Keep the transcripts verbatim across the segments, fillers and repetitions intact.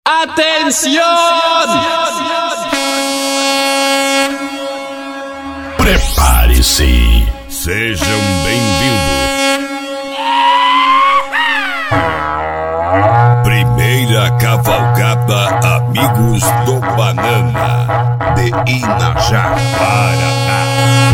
Atenção! Prepare-se! Sejam bem-vindos! Primeira cavalgada Amigos do Banana, de Inajá, Paraná.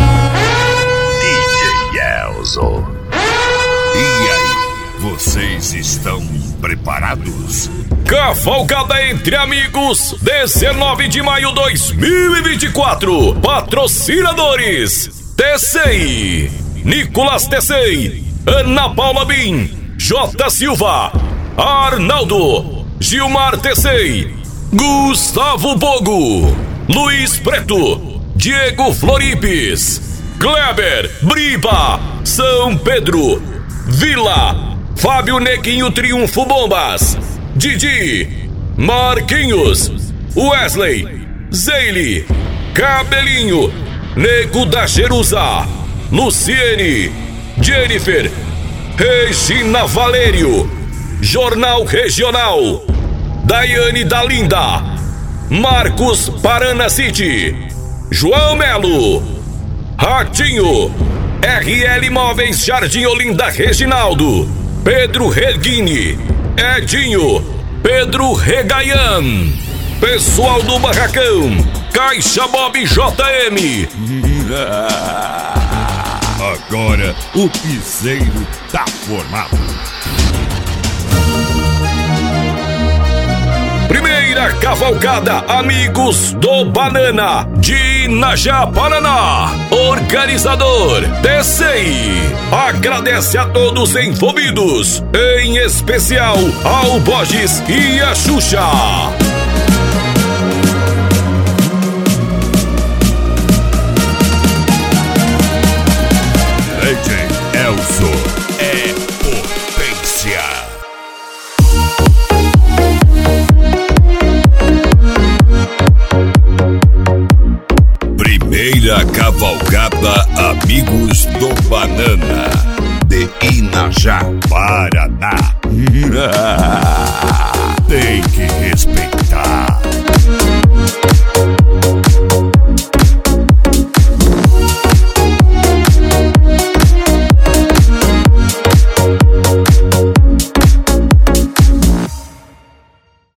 D J Elzo. E aí, vocês estão preparados? Cavalgada entre amigos, dezenove de maio de dois mil e vinte e quatro. Patrocinadores: T C I, Nicolas T C I, Ana Paula Bin, J Silva, Arnaldo, Gilmar T C I, Gustavo Bogo, Luiz Preto, Diego Floripes, Kleber, Briba, São Pedro, Vila, Fábio Neguinho Triunfo Bombas, Didi, Marquinhos, Wesley, Zeile, Cabelinho, Nego da Jerusa, Luciene, Jennifer, Regina Valério, Jornal Regional, Daiane da Linda, Marcos Parana City, João Melo, Ratinho, R L Móveis Jardim Olinda Reginaldo, Pedro Reguini, Edinho, Pedro Regaian, pessoal do Barracão, Caixa Bob J M. Agora o piseiro tá formado. Primeira cavalgada Amigos do Banana, de Inajá, Paraná. Organizador T C I. Agradece a todos envolvidos, em especial ao Borges e a Xuxa. D J Elzo é potência. Primeira cavalgada Amigos do Banana, de Inajá, Paraná. Tem que respeitar.